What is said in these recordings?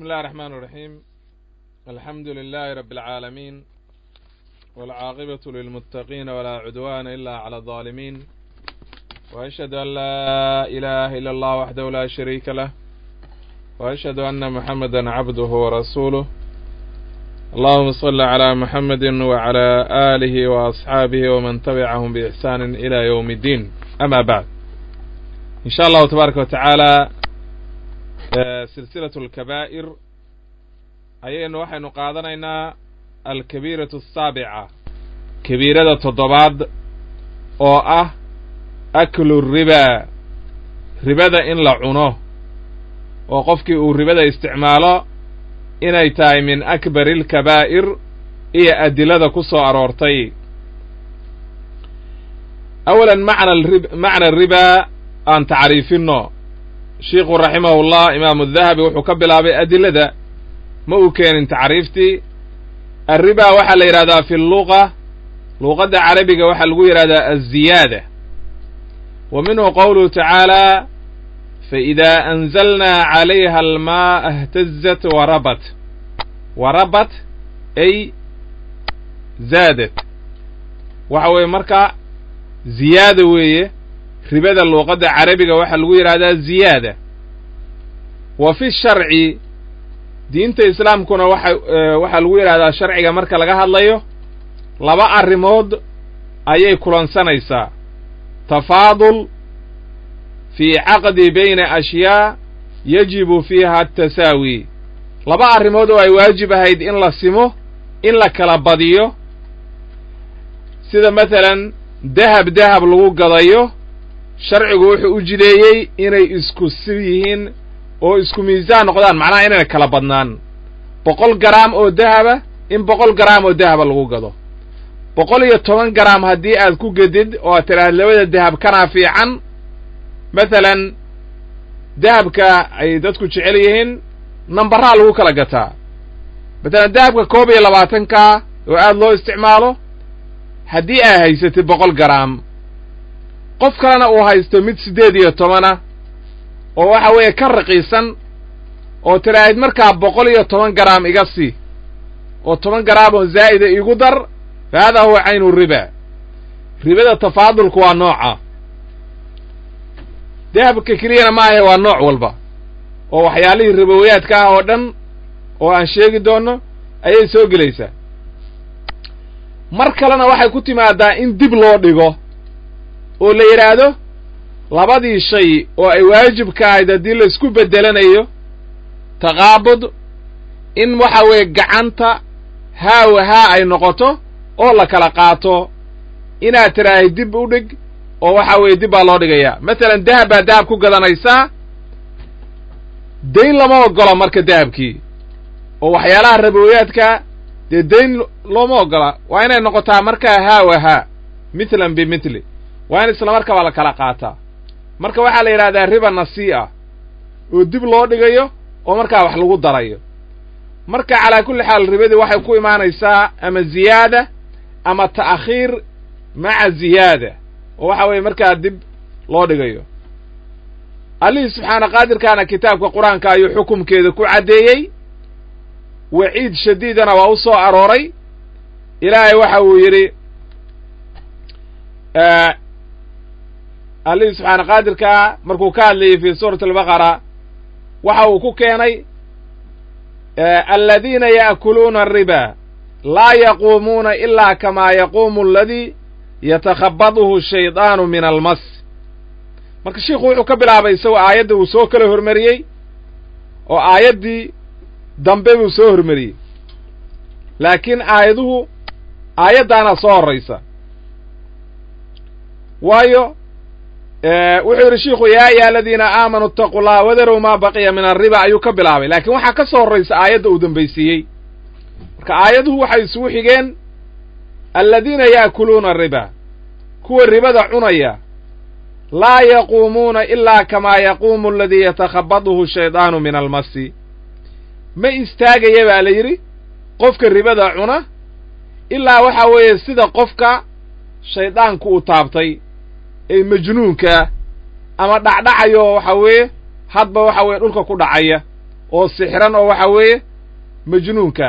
بسم الله الرحمن الرحيم. الحمد لله رب العالمين، والعاقبة للمتقين ولا عدوان إلا على الظالمين، وأشهد أن لا إله إلا الله وحده لا شريك له، وأشهد أن محمدا عبده ورسوله. اللهم صل على محمد وعلى آله وأصحابه ومن تبعهم بإحسان إلى يوم الدين. أما بعد، إن شاء الله تبارك وتعالى سلسلة الكبائر أيين وحين قادنا الكبيرة السابعة، كبيرة الضباد أو أكل الربا، ربا إن لعنه وقفك الربا استعماله إن يتاي من أكبر الكبائر إيه أدلة كسو أرورتي. أولا معنى الربا أن تعريفينه شيخ رحمه الله إمام الذهبي وحكبلا بأدلة ما كان تعريفتي الربا وحل يرادا في اللغة لغة عربية وحل يرادا الزيادة، ومنه قوله تعالى فإذا أنزلنا عليها الماء اهتزت وربت أي زادت، وحوي مركا زيادة ويه ربا اللغة العربية وحل يرادا زيادة. وفي الشرع diinta islaamkuna waxa lagu yiraahdaa sharciga marka laga hadlayo laba arimood ayay kulansanaysaa: tafaadul fi aqdi bayna ashyaa yajibu fiha at-tasaawi, laba arimood oo ay waajib ahayd in la simo, in la kala badiyo, sida maalan dahab lagu gadayo sharcigu wuxuu u jideeyay inay isku yihiin oo isku miisaan noqdaan, macnaha inay kala badnaan. 100 gram oo dahaba in 100 gram oo dahaba lagu gado. 110 gram haddii aad ku gadid oo aad tiraahdo labada dahab kana fiican, maalan dahabka ay dadku jecel yihiin nambaraa lagu kala gataa. maalan dahabka 22ka oo aad loo isticmaalo haddii aad haysatid 100 gram, qof kalena uu haysto mid 18 oo waxa weeye ka raqiisan oo tiraahid markaa 110 gram iga sii oo 10 gram oo zaa'ida igu dar, hada huwa aynu riba. ribada tafaadulku waa nooca dahabka keliyana ma aha, waa nooc walba oo waxyaalihii ribowiyaadka ah oo dhan oo aan sheegi doono ayay soo gelaysaa. mar kalena waxay ku timaadaa in dib loo dhigo oo la yiraahdo labadii shay oo ay waajib ka ahayd haddii la isku bedelanayo taqaabud in waxa weeye gacanta haa ay noqoto oo la kala qaato, inaad tiraahdo dib u dhig oo waxa weeye dib baa loo dhigayaa. maalan dahab ku gadanaysaa, dayn lama ogola marka dahabkii oo waxyaalaha rabowiyaadka dee dayn looma ogola, waa inay noqotaa markaa haa mithlan bimithli, waa in isla markaba la kala qaataa. marka waxaa la yidhahdaa riba nasii'a oo dib loo dhigayo oo markaa wax lagu darayo. marka calaa kulli xaal ribadii waxay ku imaanaysaa ama ziyaada ama ta'khiir maca ziyaada, oo waxa weeye markaa dib loo dhigayo. allihii subxaana qaadirkaana kitaabka qur-aanka ayuu xukumkeeda ku caddeeyey, waciid shadiidana waa u soo arooray. ilaahay waxa uu yidhi allihii subxaana qaadirkaa markuu ka hadlayay fi suurati albaqara waxa uu ku keenay aladiina ya'kuluuna ariba laa yaquumuuna ilaa kamaa yaquumu aladii yatakhabbaduhu shaydaanu min almas. marka sheikhu wuxuu ka bilaabay isagoo aayadda uu soo kala hormariyey oo aayaddii dambe buu soo hormariyey, laakiin aayaddaana soo horraysa. waayo wuxuu yidhi shiikhu yaa ayuha aladiina aamanuu ittaquu llaha wadarow maa baqiya min arriba ayuu ka bilaabay, laakiin waxaa ka soo horraysa aayadda uu dambaysiiyey. marka aayaduhu waxay isugu xigeen aladiina ya'kuluuna ariba, kuwa ribada cunaya, laa yaquumuuna ilaa kamaa yaquumu aladii yatakhabbaduhu shaydaanu min almasi, ma istaagaya baa la yidhi qofka ribada cuna ilaa waxa weeye sida qofka shaydaanku uu taabtay ee majnuunka ama dhacdhacayo waxa weeye hadba waxa weeye dhulka ku dhacaya oo sixran oo waxa weeye majnuunka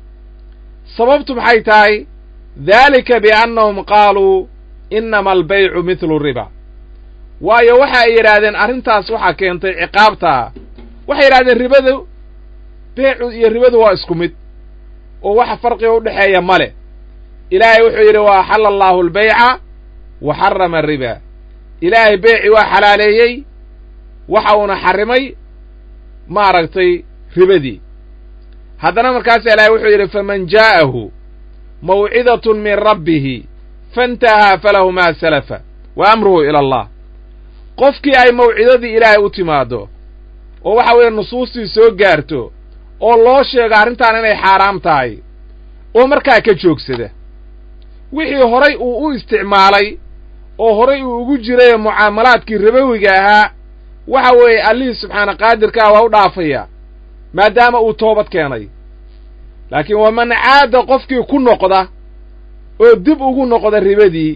sababtu maxay tahay daalika biannahum qaaluu innama albaycu mithlu riba waayo waxa ay yidhaahdeen arrintaas waxaa keentay ciqaabtaa waxay yidhahdeen ribadu beecu iyo ribadu waa isku mid oo waxa farqiga u dhexeeya male ilaahay wuxuu yidhi wa axalla allaahu albayca wa xarrama ariba ilaahay beeci waa xalaaleeyey waxa uuna xarrimay maaragtay ribadii haddana markaasa ilaahay wuxuu yidhi faman jaa'ahu mawcidatun min rabbihi faintahaa falahu maa salafa wa amruhu ila allah qofkii ay mawcidadii ilaahay u timaaddo oo waxa weeye nusuustii soo gaarto oo loo sheego arrintaan inay xaaraam tahay oo markaa ka joogsada wixii horay uu u isticmaalay oo horay uu ugu jiray mucaamalaadkii ribowiga ahaa waxa weeye allihii subxaana qaadirkaa waa u dhaafaya maadaama uu toobad keenay laakiin waman caada qofkii ku noqda oo dib ugu noqda ribadii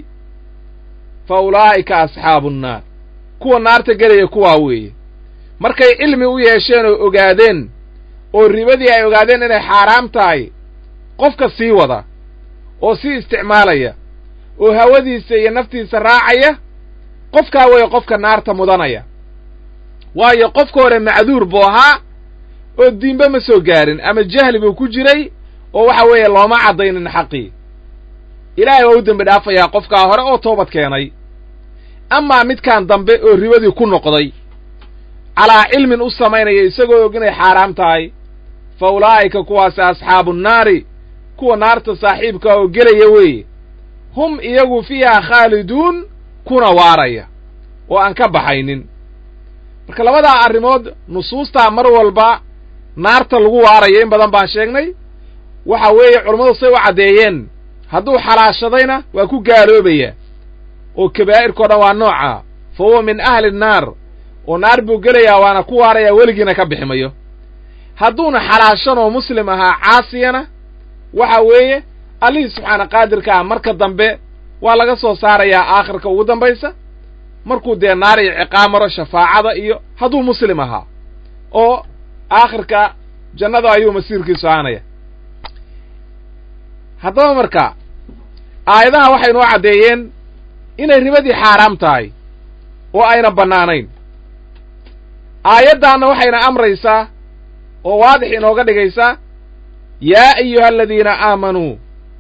fa ulaa'ika asxaabu nnaar kuwa naarta gelaya kuwaa weeye markay cilmi u yeesheen oo ogaadeen oo ribadii ay ogaadeen inay xaaraam tahay qofka sii wada oo sii isticmaalaya oo hawadiisa iyo naftiisa raacaya qofkaa weeye qofka naarta mudanaya waayo qofka hore macduur buu ahaa oo diinba ma soo gaarin ama jahli buu ku jiray oo waxa weeye looma caddaynin xaqii ilaahay waa u dembi dhaafayaa qofkaa hore oo toobad keenay amaa midkaan dambe oo ribadii ku noqday calaa cilmin u samaynaya isagoo og inay xaaraam tahay fa ulaa'ika kuwaasi asxaabu nnaari kuwa naarta saaxiibka oo gelaya weeye hum iyagu fiiha khaaliduun kuna waaraya oo aan ka baxaynin marka labadaa arrimood nusuustaa mar walba naarta lagu waarayo in badan baan sheegnay waxa weeye culammadu say u caddeeyeen hadduu xalaashadayna waa ku gaaloobaya oo kabaa'irkao dhan waa nooca fa huwa min ahli nnaar oo naar buu gelayaa waana ku waarayaa weligiina ka bixi mayo hadduuna xalaashan oo muslim ahaa caasiyana waxa weeye allihii subxaana qaadirka ah marka dambe waa laga soo saarayaa aakhirka ugu dambaysa markuu dee naar iyo ciqaab maro shafaacada iyo hadduu muslim ahaa oo aakhirka jannada ayuu masiirkiisu ahaanaya haddaba marka aayadaha waxay noo caddeeyeen inay ribadii xaaraam tahay oo ayna bannaanayn aayaddaanna waxayna amraysaa oo waadix inooga dhigaysaa yaa ayuha aladiina aamanuu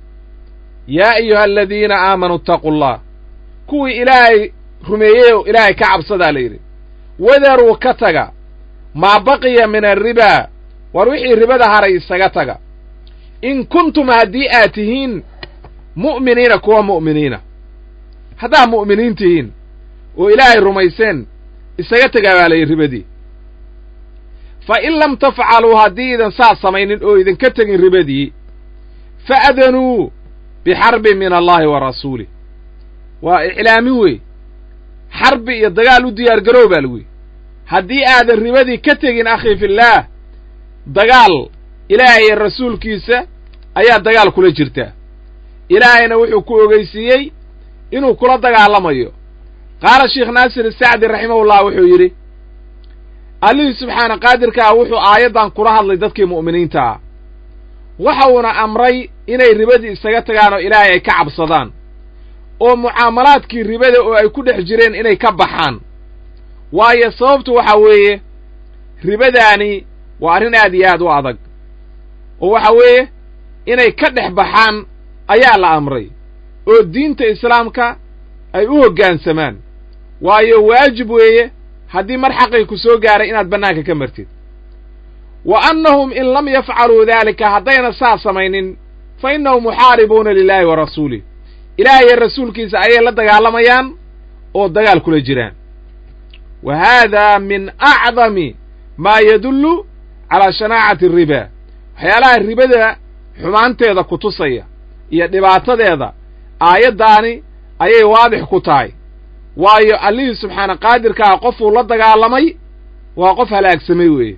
ittaqu llah kuwii ilaahay rumeeyey oo ilaahay ka cabsadaa la yidhi wadaruu ka taga maa baqiya min arribaa war wixii ribada haray isaga taga in kuntum haddii aad tihiin mu'miniina kuwa mu'miniina haddaad mu'miniin tihiin oo ilaahay rumayseen isaga tagaa baa layidhi ribadii fa in lam tafcaluu haddii idan saas samaynin oo idinka tegin ribadii fa'danuu bixarbin min allahi wa rasuulih waa iclaamin wey xarbi iyo dagaal u diyaar garow baa lagu yidhi haddii aadan ribadii ka tegin akhii fillaah dagaal ilaahay iyo rasuulkiisa ayaa dagaal kula jirtaa ilaahayna wuxuu ku ogeysiiyey inuu kula dagaalamayo qaala sheekh naasir isacdi raximahullah wuxuu yidhi allihii subxaana qaadirkaa wuxuu aayaddan kula hadlay dadkii mu'miniinta ah waxa uuna amray inay ribadii isaga tagaan oo ilaahay ay ka cabsadaan oo mucaamalaadkii ribada oo ay ku dhex jireen inay ka baxaan waayo sababtu waxa weeye ribadaani waa arrin aad iyo aad u adag oo waxa weeye inay ka dhex baxaan ayaa la amray oo diinta islaamka ay u hoggaansamaan waayo waajib weeye haddii mar xaqii ku soo gaaray inaad bannaanka ka martid wa annahum in lam yafcaluu daalika haddayna saa samaynin fa innahum muxaaribuuna lilaahi wa rasuulih ilaahay iyo rasuulkiisa ayay la dagaalamayaan oo dagaal kula jiraan wa haadaa min acdami maa yadullu calaa shanaacati ariba waxyaalaha ribada xumaanteeda ku tusaya iyo dhibaatadeeda aayaddaani ayay waadix ku tahay waayo allihii subxaana qaadirkaa qofuu la dagaalamay waa qof halaagsamay weeye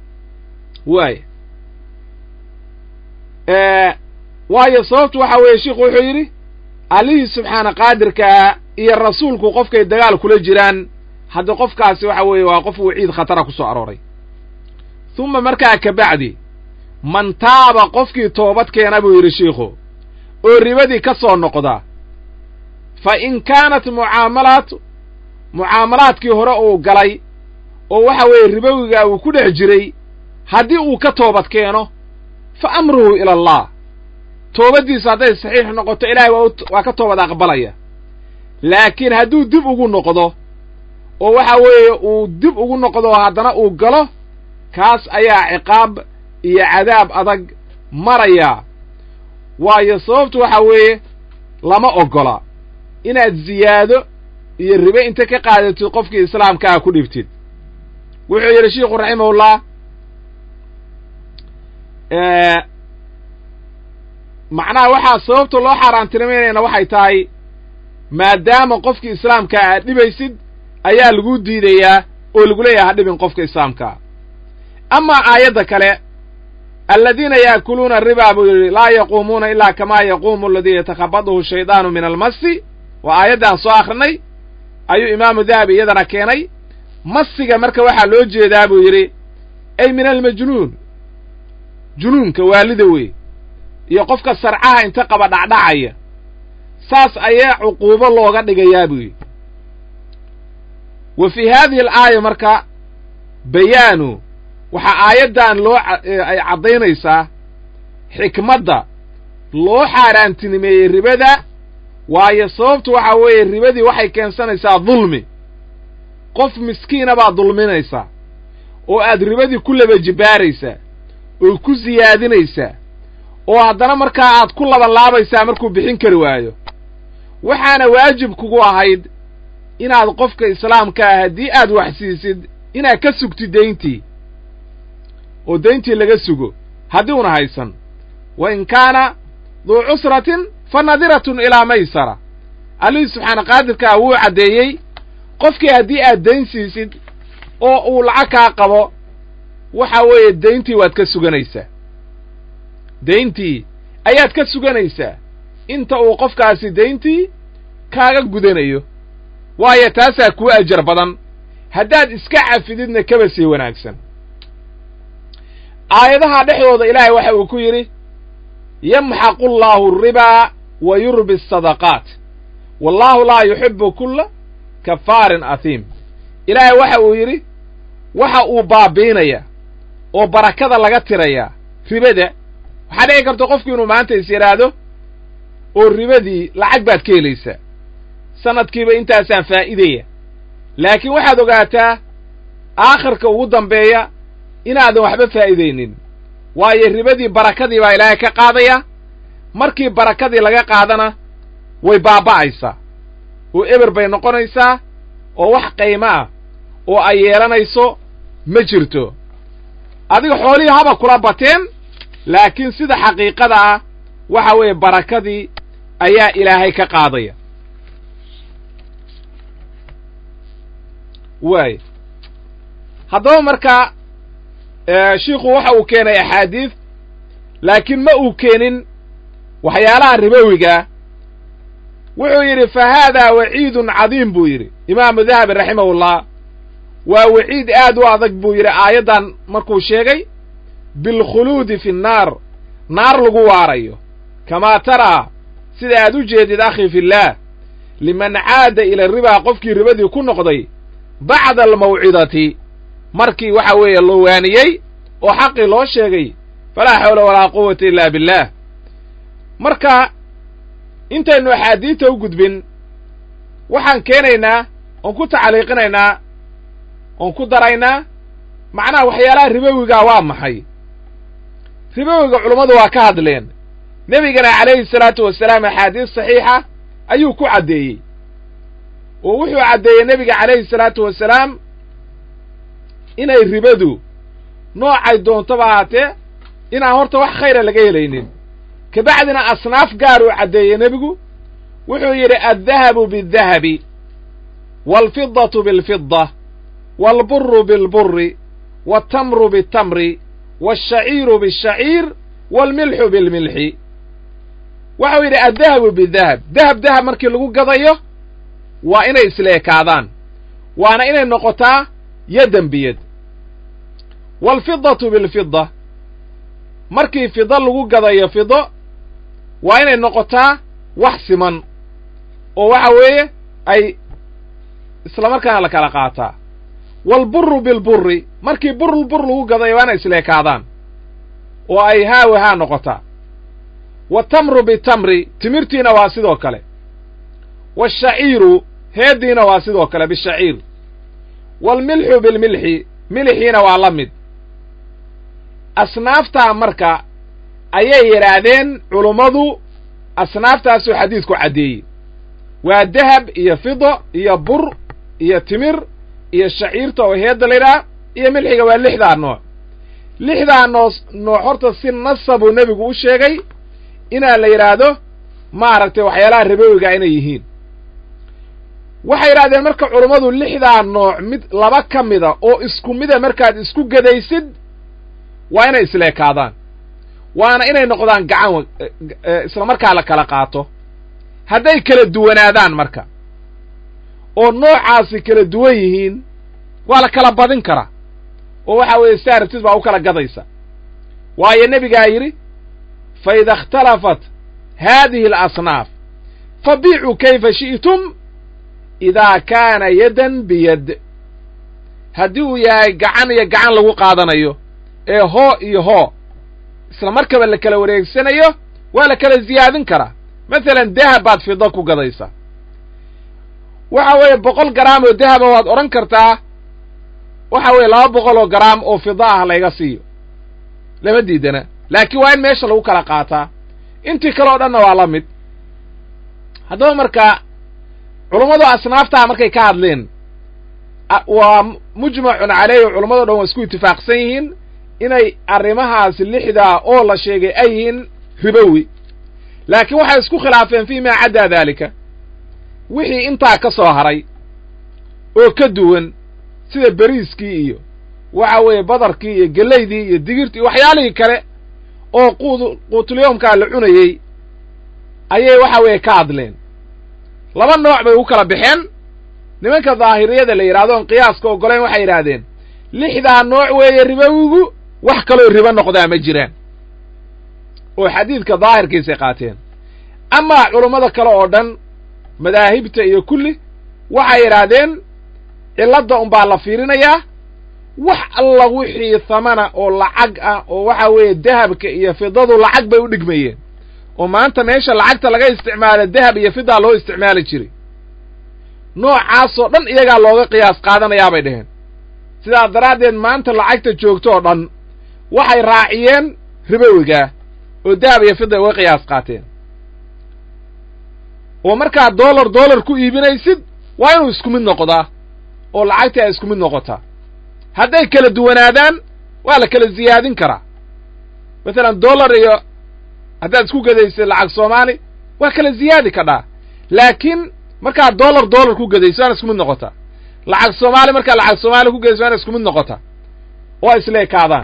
waayo sababtu waxa weeye sheikhu wuxuu yidhi allihii subxaana qaadirkaa iyo rasuulku qofkay dagaal kula jiraan hadda qofkaasi waxa weeye waa qof waciid khatara ku soo arooray humma markaa ka bacdi man taaba qofkii toobad keena buu yidhi shiikhu oo ribadii ka soo noqda fa in kaanat mucaamalaadkii hore uu galay oo waxa weeye ribowigaa uu ku dhex jiray haddii uu ka toobad keeno fa amruhu ila allah toobaddiisu hadday saxiix noqoto ilaahay waa ka toobad aqbalaya laakiin hadduu dib ugu noqdo oo waxa weeye uu dib ugu noqdo haddana uu galo kaas ayaa ciqaab iyo cadaab adag maraya waayo sababtu waxa weeye lama oggola inaad ziyaado iyo ribe inta ka qaadatid qofkii islaamkaa ku dhibtid wuxuu yidhi shiikhu raximahullah macnaha waxaa sababta loo xaaraantinimaynayna waxay tahay maadaama qofkii islaamkaa aad dhibaysid ayaa lagu diidayaa oo lagu leeyahay ha dhibin qofka islaamkaa amaa aayadda kale aladiina yaakuluuna ribaa buu yidhi laa yaquumuuna ilaa kamaa yaquumu aladii yatakhabadahu shaydaanu min almasi waa aayaddaan soo akhrinay ayuu imaamu dahabi iyadana keenay masiga marka waxaa loo jeedaa buu yidhi ay min almajnuun junuunka waalida wey iyo qofka sarcaha inta qaba dhacdhacaya saas ayaa cuquubo looga dhigayaa buu yidhi wa fii haadihi alaaya marka bayaanu waxaa aayaddan ay caddaynaysaa xikmadda loo xaaraantinimeeyey ribada waayo sababtu waxa weeye ribadii waxay keensanaysaa dulmi qof miskiina baad dulminaysaa oo aad ribadii ku laba jibaaraysaa oo ku siyaadinaysaa oo haddana markaa aad ku labanlaabaysaa markuu bixin kari waayo waxaana waajib kugu ahayd inaad qofka islaamkaa haddii aad wax siisid inaad ka sugtid dayntii oo dayntii laga sugo haddii una haysan wa in kaana duu cusratin fa nadiratun ilaa maysara allihii subxaana qaadirkaa wuu caddeeyey qofkii haddii aad dayn siisid oo uu lacag kaa qabo waxa weeye dayntii waad ka suganaysaa dayntii ayaad ka suganaysaa inta uu qofkaasi dayntii kaaga gudanayo waayo taasaa kuu ajar badan haddaad iska cafididna kaba sii wanaagsan aayadaha dhexdooda ilaahay waxa uu ku yidhi yamxaqu allaahu aribaa wa yurbi asadaqaat wallaahu laa yuxibbu kulla kafaarin ahiim ilaahay waxa uu yidhi waxa uu baabiinayaa oo barakada laga tirayaa ribada waxaa dhici karta qofku inuu maanta is yidhaahdo oo ribadii lacag baad ka helaysaa sanadkiiba intaasaan faa'iidaya laakiin waxaad ogaataa aakhirka ugu dambeeya inaadan waxba faa'iidaynin waayo ribadii barakadii baa ilaahay ka qaadaya markii barakadii laga qaadana way baaba'aysaa oo eber bay noqonaysaa oo wax qiimo ah oo ay yeelanayso ma jirto adiga xoolihii haba kula bateen laakiin sida xaqiiqada ah waxa weeye barakadii ayaa ilaahay ka qaadaya waay haddaba marka shiikhu waxa uu keenay axaadiis laakiin ma uu keenin waxyaalaha ribowiga wuxuu yidhi fa haadaa waciidun cadiim buu yidhi imaamu dahabi raximahullah waa waciid aad u adag buu yidhi aayaddan markuu sheegay bilkhuluudi fi nnaar naar lagu waarayo kamaa taraa sida aad u jeedid akhi fillaah liman caada ila ribaa qofkii ribadii ku noqday bacda almawcidati markii waxa weeye loo waaniyey oo xaqii loo sheegay falaa xawla walaa quwata illaa billaah marka intaynu axaadiidta u gudbin waxaan keenaynaa oon ku tacliiqinaynaa oon ku daraynaa macnaha waxyaalaha ribowigaa waa maxay ribowiga culummadu waa ka hadleen nebigana calayhi salaatu wasalaam axaadiis saxiixa ayuu ku caddeeyey oo wuxuu caddeeyey nebiga calayhi salaatu wasalaam inay ribadu noocay doontaba ahaatee inaan horta wax khayra laga helaynin kabacdina asnaaf gaar uu caddeeyey nebigu wuxuu yidhi addahabu bidahabi waalfidatu bilfida waalburu bilburi waaltamru biltamri waashaciiru bishaciir waalmilxu bilmilxi waxau yidhi addahabu bidahab dahab markii lagu gadayo waa inay isleekaadaan waana inay noqotaa yadan biyad waalfidatu bilfida markii fido lagu gadayo fido waa inay noqotaa wax siman oo waxa weeye ay isla markaana la kala qaataa waalburu bilburi markii bur lagu gadayo waa inay isleekaadaan oo ay haa noqotaa waatamru bitamri timirtiina waa sidoo kale waashaciiru heeddiina waa sidoo kale bishaciir waalmilxu bilmilxi milixiina waa la mid asnaaftaa marka ayay yidhaahdeen culummadu asnaaftaasuu xadiidku caddeeyey waa dahab iyo fido iyo bur iyo timir iyo shaciirta oo heedda la yidhaha iyo milxiga waa lixdaa nooc horta si nasabuu nebigu u sheegay inaa la yidhaahdo maaragtay waxyaalaha ribowiga inay yihiin waxay yidhahdeen marka culummadu lixdaa nooc laba ka mida oo isku mida markaad isku gadaysid waa inay isleekaadaan waana inay noqdaan gacan isla markaa la kala qaato hadday kala duwanaadaan marka oo noocaasi kala duwan yihiin waa la kala badin karaa oo waxa weeye si aragtid baa u kala gadaysa waayo nebigaa yidhi fa ida ikhtalafat haadihi alasnaaf fabiicuu kayfa shi'tum idaa kaana yadan biyad haddii uu yahay gacan iyo gacan lagu qaadanayo ee hoo iyo hoo isla markaba la kala wareegsanayo waa la kala ziyaadin karaa masalan dahab baad fido ku gadaysaa waxa weeye 100 garaam oo dahaba waad odhan kartaa waxa weeye 200 oo garaam oo fida ah layga siiyo lama diidana laakiin waa in meesha lagu kala qaataa intii kale oo dhanna waa la mid haddaba marka culummadu asnaaftaa markay ka hadleen waa mujmacun calayhi culummado dhan waa isku itifaaqsan yihiin inay arrimahaas lixdaa oo la sheegay ay yihiin ribowi laakiin waxay isku khilaafeen fii maa caddaa daalika wixii intaa ka soo haray oo ka duwan sida beriiskii iyo waxa weeye badarkii iyo gelaydii iyo digirtii iyo waxyaalihii kale oo quutulyoomkaa la cunayey ayay waxa weeye ka hadleen laba nooc bay u kala baxeen nimanka daahiriyada la yidhahdo on qiyaaska oggolayn waxay yidhaahdeen lixdaa nooc weeye ribowigu wax kaloo ribo noqdaa ma jiraan oo xadiidka daahirkiisay qaateen amaa culummada kale oo dhan madaahibta iyo kulli waxay yidhaahdeen cilladda unbaa la fiirinayaa wax alla wixii thamana oo lacag ah oo waxa weeye dahabka iyo fidadu lacag bay u dhigmayeen oo maanta meesha lacagta laga isticmaalo dahab iyo fidaa loo isticmaali jiray noocaasoo dhan iyagaa looga qiyaas qaadanayaa bay dhaheen sidaa daraaddeed maanta lacagta joogto oo dhan waxay raaciyeen ribowigaa oo dahab iyo fida uga qiyaas qaateen oo markaad dollar ku iibinaysid waa inuu isku mid noqdaa oo lacagtii ay isku mid noqotaa hadday kala duwanaadaan waa la kala ziyaadin karaa masalan dollar iyo haddaad isku gadaysid lacag soomaali waa kala ziyaadi kadhaa laakiin markaad dollar ku gadayso waana isku mid noqotaa lacag soomaali markaad lacag soomaali ku gadayso waana isku mid noqotaa oo isleekaadaan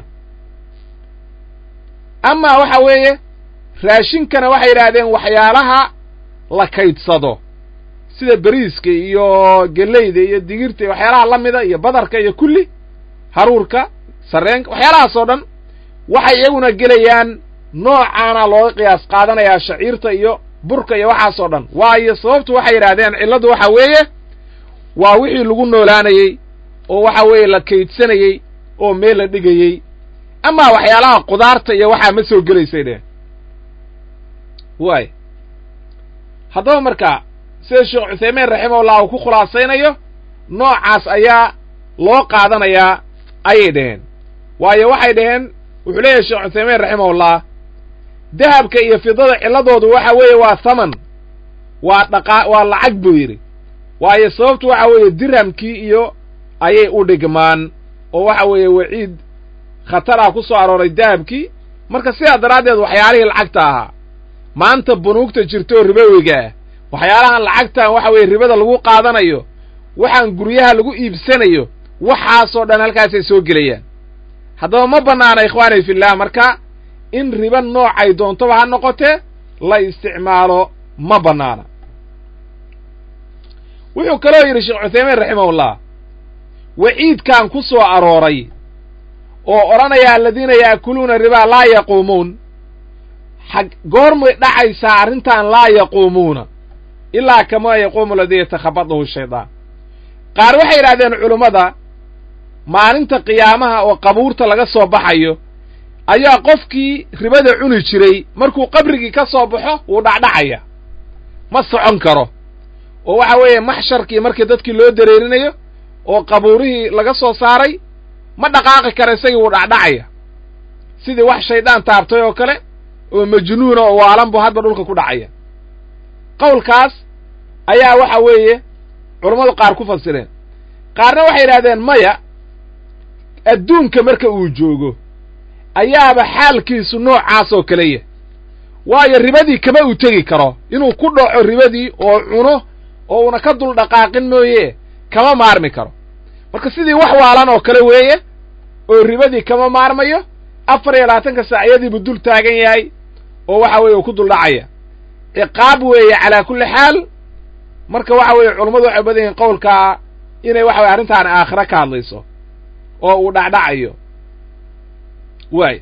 amaa waxa weeye raashinkana waxay yidhaahdeen waxyaalaha la kaydsado sida beriiska iyo gelayda iyo digirta iyo waxyaalaha la mida iyo badarka iyo kulli haruurka sarreenka waxyaalahaas oo dhan waxay iyaguna gelayaan noocaana looga qiyaas qaadanayaa shaciirta iyo burka iyo waxaas oo dhan waayo sababtu waxay yidhaahdeen cilladdu waxa weeye waa wixii lagu noolaanayey oo waxa weeye la kaydsanayey oo meel la dhigayey amaa waxyaalaha qudaarta iyo waxaa ma soo gelaysay dheh waay haddaba marka sida sheekh cuthaymiin raximahullah uu ku khulaasaynayo noocaas ayaa loo qaadanayaa ayay dhaheen waayo waxay dhaheen wuxuu leeyahay sheekh cuthaymiin raximahullah dahabka iyo fidada cilladoodu waxa weeye waa thaman waa lacag buu yidhi waayo sababtu waxa weeye dirhamkii iyo ayay u dhigmaan oo waxa weeye waciid khatarah ku soo arooray dahabkii marka sidaa daraaddeed waxyaalihii lacagta ahaa maanta bunuugta jirto oo ribowiga ah waxyaalahan lacagtan waxa weeye ribada lagu qaadanayo waxaan guryaha lagu iibsanayo waxaasoo dhan halkaasay soo gelayaan haddaba ma bannaana ikhwaani fillah marka in riba noocay doontoba ha noqotee la isticmaalo ma bannaana wuxuu kaloo yidhi sheekh cuthaymiin raximahullah waciidkan ku soo arooray oo odhanaya aladiina ya'kuluuna ribaa laa yaquumuun goormay dhacaysaa arrintan laa yaquumuuna ilaa kamaa yaquumu aladii yatakhabadahu shaydaan qaar waxay yidhahdeen culummada maalinta qiyaamaha oo qabuurta laga soo baxayo ayaa qofkii ribada cuni jiray markuu qabrigii ka soo baxo wuu dhacdhacaya ma socon karo oo waxa weeye maxsharkii markii dadkii loo dareerinayo oo qabuurihii laga soo saaray ma dhaqaaqi kara isagii wuu dhacdhacaya sidii wax shaydaan taabtay oo kale oo majnuuna oo waalan buu hadba dhulka ku dhacaya qowlkaas ayaa waxa weeye culammadu qaar ku fasireen qaarna waxay yidhahdeen maya adduunka marka uu joogo ayaaba xaalkiisu noocaas oo kaleya waayo ribadii kama uu tegi karo inuu ku dhaco ribadii oo cuno oo una ka dul dhaqaaqin mooye kama maarmi karo marka sidii wax waalan oo kale weeye oo ribadii kama maarmayo 24 saaciyadii buu dul taagan yahay oo waxa weeye uu ku dul dhacaya ciqaab weeye calaa kulli xaal marka waxa weeye culummadu waxay badan yihiin qowlka inay waxa weeye arrintaan aakhira ka hadlayso oo uu dhacdhacayo waaya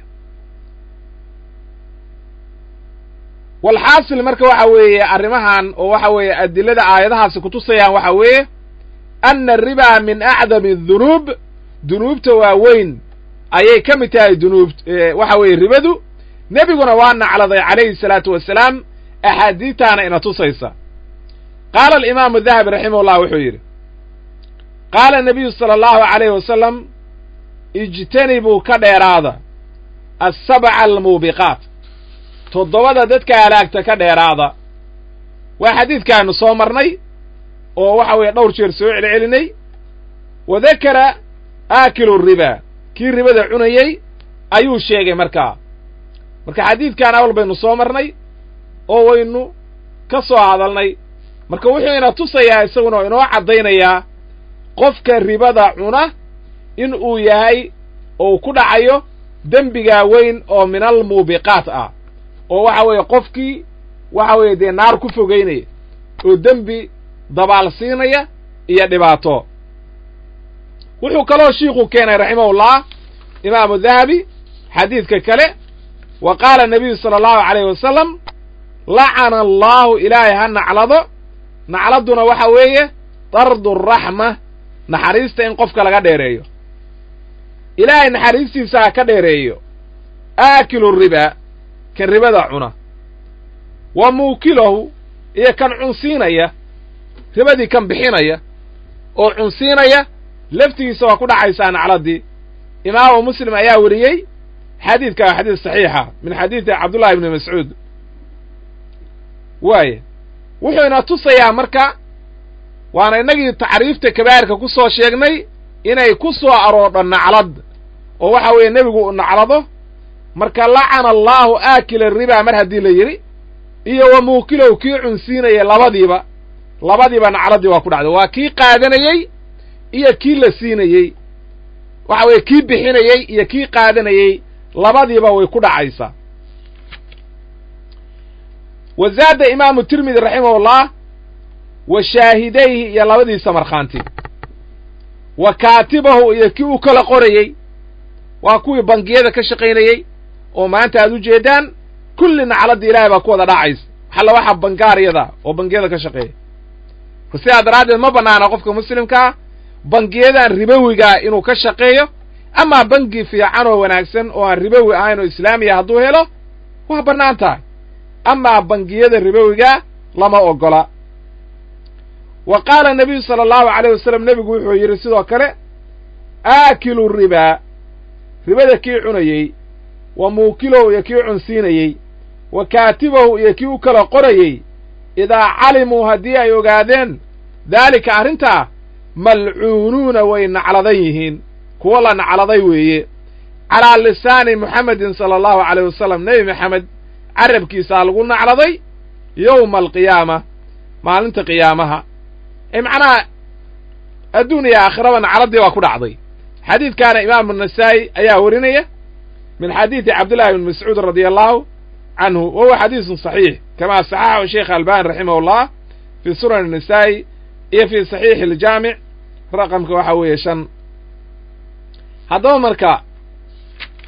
walxaasil marka waxa weeye arrimahan oo waxa weeye adilada aayadahaasi kutusayaan waxa weeye ana aribaa min acdami adunuub dunuubta waaweyn ayay ka mid tahay waxa weeye ribadu nebiguna waa nacladay calayhi salaatu wasalaam axaadiitaana ina tusaysa qaala alimaamu dahabi raximah ullah wuxuu yidhi qaala nabiyu sala allahu calayhi wasalam ijtanibuu ka dheeraada assabca almuubiqaat 7 dadka halaagta ka dheeraada waa xadiidkaanu soo marnay oo waxa weeye dhowr jeer soo celcelinay wa dakara aakilu ribaa kii ribada cunayey ayuu sheegay marka xadiidkaan awal baynu soo marnay oo waynu ka soo hadalnay marka wuxuu ina tusayaa isaguna inoo caddaynayaa qofka ribada cuna in uu yahay oo ku dhacayo dembigaa weyn oo min almuubiqaat ah oo waxa weeye qofkii waxa weeye dee naar ku fogaynaya oo dembi dabaal siinaya iyo dhibaato wuxuu kaloo shiikhu keenay raximahullah imaamu dahabi xadiidka kale wa qaala nabiyu sala allahu calayhi wasalam lacana allaahu ilaahay ha naclado nacladuna waxa weeye dardu raxma naxariista in qofka laga dheereeyo ilaahay naxariistiisa ha ka dheereeyo aakilu ribaa kan ribada cuna wa muukilahu iyo kan cunsiinaya ribadii kan bixinaya oo cunsiinaya laftigiisa waa ku dhacaysaa nacladii imaamu muslim ayaa weriyey xadiidka waa xadiis saxiixa min xadiidi cabdullahi ibni mascuud waaye wuxuu ina tusayaa marka waana innagii tacriifta kabaa'irka ku soo sheegnay inay ku soo aroodho naclad oo waxa weeye nebigu u naclado marka lacana allaahu aakila ribaa mar haddii la yidhi iyo wa muukilow kii cunsiinaya labadiiba nacladdii waa ku dhacday waa kii qaadanayey iyo kii la siinayey waxa weeye kii bixinayey iyo kii qaadanayey labadiiba way ku dhacaysaa wa zaada imaamu tirmidi raximahullah wa shaahidayhi iyo labadiisa markhaanti wa kaatibahu iyo kii u kala qorayey waa kuwii bangiyada ka shaqaynayey oo maanta aad u jeedaan kulli nacladda ilaahay baa ku wada dhacaysa waxalla waxa bangaaryada oo bangiyada ka shaqeeya sidaa daraaddeed ma bannaana qofka muslimkaa bangiyadan ribowigaa inuu ka shaqeeyo amaa bangi fiican oo wanaagsan oo aan ribowi ahayn oo islaamiya hadduu helo waa bannaan tahay amaa bangiyada ribowigaa lama oggola wa qaala nabiyu sala allahu calayh wasalam nebigu wuxuu yidhi sidoo kale aakilu ribaa ribada kii cunayey wa muukilow iyo kii cunsiinayey wa kaatibahu iyo kii u kala qorayey idaa calimuu haddii ay ogaadeen daalika arrintaa malcuunuuna way nacladan yihiin kuwo la nacladay weeye calaa lisaani muxamedin sala allahu calayh wasalam nebi maxamed carabkiisaa lagu nacladay yowma alqiyaama maalinta qiyaamaha ee macnaha adduun iyo aakhiraba nacladdii waa ku dhacday xadiidkaana imaamu nasaa'i ayaa warinaya min xadiidi cabdullahi bni mascuud radia allahu canhu wa huwa xadiisun saxiix kamaa saxaxahu sheikh albani raximah ullah fii sunan الnisaa'i iyo fii saxiixi aljaamic raqamka waxa weeye 5 haddaba marka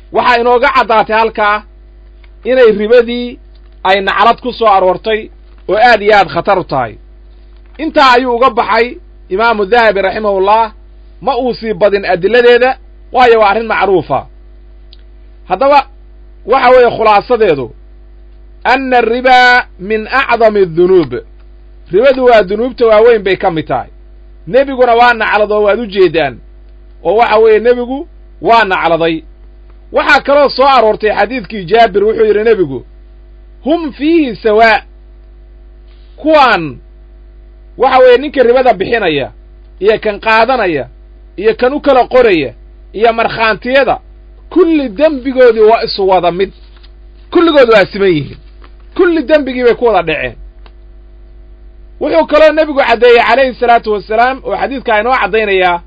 waxaa inooga caddaatay halkaa inay ribadii ay naclad ku soo aroortay oo aad iyo aad khatar u tahay. intaa ayuu uga baxay imaamu dahabi raximahullah, ma uu sii badin adiladeeda, waayo waa arrin macruufa. haddaba waxa weeye khulaasadeedu anna aribaa min acdami adunuub, ribadu waa dunuubta waaweyn bay ka mid tahay. nebiguna waa nacladoo waad u jeedaan, oo waxa weeye nebigu waa nacladay. waxaa kaloo soo aroortay xadiidkii jaabir, wuxuu yidhi nebigu hum fiihi sawaa, kuwaan waxa weeye ninka ribada bixinaya iyo kan qaadanaya iyo kan u kala qoraya iyo markhaantiyada, kulli dembigoodii waa isu wada mid, kulligood waa siman yihiin, kulli dembigii bay ku wada dhaceen. wuxuu kaloo nebigu caddeeyey calayhi salaatu wassalaam oo xadiidkaa inoo caddaynayaa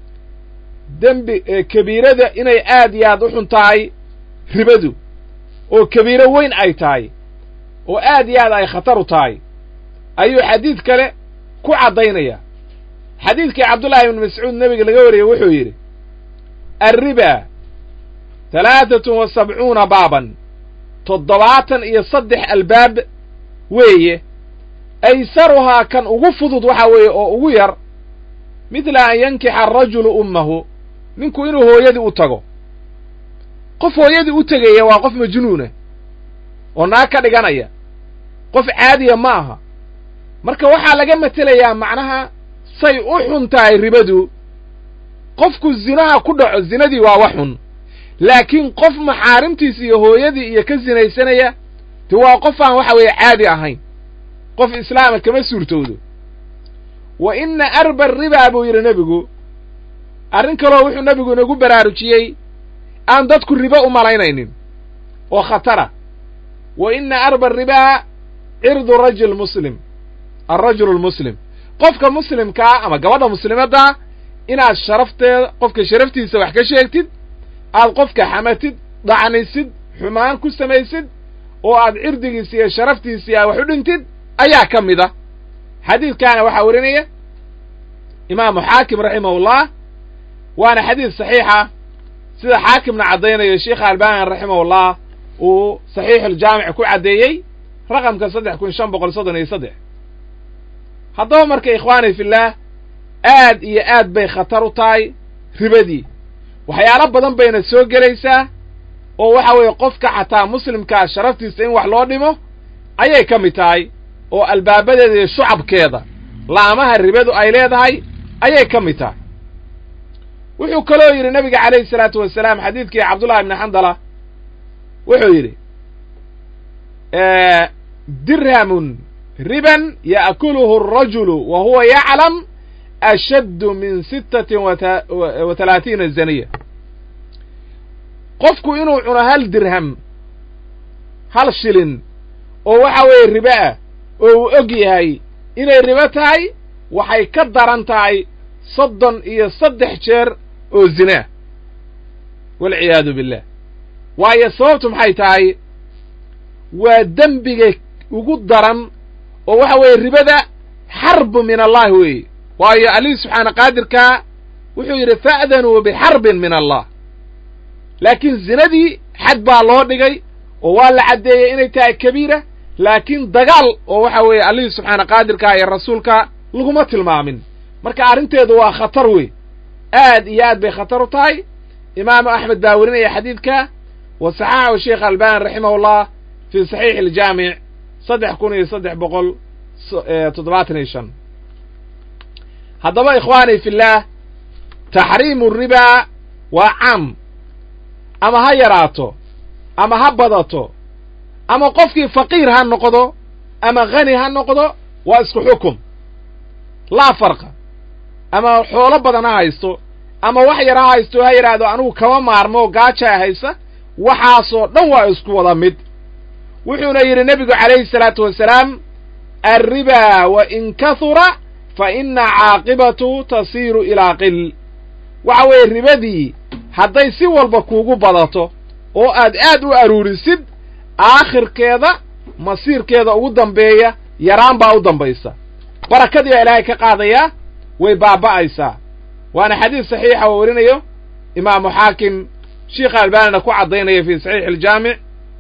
dembi kabiirada inay aad iyo aad u xun tahay ribadu, oo kabiiro weyn ay tahay, oo aad iyo aad ay khatar u tahay, ayuu xadiid kale ku caddaynaya. xadiidkii cabdullaahi ibnu mascuud nebiga laga wariyey wuxuu yidhi arriba 73 baaban, 73 albaab weeye, aysaruhaa kan ugu fudud waxa weeye oo ugu yar midla an yankixa arajulu ummahu, ninku inuu hooyadii u tago. qof hooyadii u tegaya waa qof majnuuna oo naag ka dhiganaya, qof caadiya ma aha. marka waxaa laga matelayaa macnaha say u xun tahay ribadu. qofku zinaha ku dhaco, zinadii waa wax xun, laakiin qof maxaarimtiisa iyo hooyadii iyo ka sinaysanaya te waa qof aan waxa weeye caadi ahayn, qof islaama kama suurtoodo. wa inna arba aribaa buu yidhi nebigu. arrin kaloo wuxuu nebigu inagu baraarujiyey aan dadku ribo u malaynaynin oo khatara. wa inna arba aribaa cirdu rajul muslim, alrajulu lmuslim, qofka muslimkaa ama gabadha muslimaddaa inaad sharafteeda, qofka sharaftiisa wax ka sheegtid, aad qofka xamatid, dacnisid, xumaan ku samaysid, oo aad cirdigiisa iyo sharaftiisii aad wax u dhintid ayaa ka mid a. xadiidkaana waxaa warinaya imaamu xaakim raximahullah, waana xadiid saxiixa sida xaakimna caddaynayo sheikha albani raximahullah uu saxiixuljaamic ku caddeeyey raqamka 3533. haddaba marka ikhwaani fillaah, aad iyo aad bay khatar u tahay ribadii. waxyaalo badan bayna soo gelaysaa oo waxa weeye qofka xataa muslimkaa sharaftiisa in wax loo dhimo ayay ka mid tahay, oo albaabadeeda iyo shucabkeeda laamaha ribadu ay leedahay ayay ka mid tahay. wuxuu kaloo yidhi nebiga calayhi salaatu wasalaam xadiidkii cabdullahi ibni xandala, wuxuu yidhi dirhamun riban ya'kuluhu arajulu wa huwa yaclam ashaddu min 36 zaniya. qofku inuu cuno hal dirham, hal shilin oo waxa weeye ribo ah, oo uu og yahay inay ribo tahay, waxay ka daran tahay 33 jeer oo zinaa, walciyaadu billah. waayo sababtu maxay tahay? waa dembiga ugu daran oo waxa weeye ribada xarbu min allahi weeye. waayo allihii subxaana qaadirkaa wuxuu yidhi fa'danuu bixarbin min allah, laakiin zinadii xad baa loo dhigay oo waa la caddeeyey inay tahay kabiira, laakiin dagaal oo waxa weeye allihii subxaana qaadirkaa iyo rasuulka laguma tilmaamin. marka arrinteedu waa khatar wey, aad iyo aad bay khatar u tahay. imaamu axmed baa werinaya xadiidka, wa saxaxahu sheikh albani raximahullah fi saxiix aljaamic 3375. haddaba ikhwaani fillaah, taxriimu ribaa waa caam, ama ha yaraato ama ha badato, ama qofkii faqiir ha noqdo ama khani ha noqdo, waa isku xukum, laa farqa. ama xoolo badan ha haysto ama wax yar ha haysto, ha yidhaahdo anugu kama maarmo gaajaa haysa, waxaasoo dhan waa isku wada mid. wuxuuna yidhi nebigu calayhi salaatu wasalaam arribaa wa in kahura fa ina caaqibatu tasiiru ilaa qil. waxa weeye ribadii hadday si walba kuugu badato oo aad aad u aruurisid, aakhirkeeda masiirkeeda ugu dambeeya yaraan baa u dambaysa, barakadii baa ilaahay ka qaadayaa, way baaba'aysaa. waana xadiis saxiixa oo warinayo imaamu xaakim sheikha albanina ku caddaynaya fi saxiix aljaamic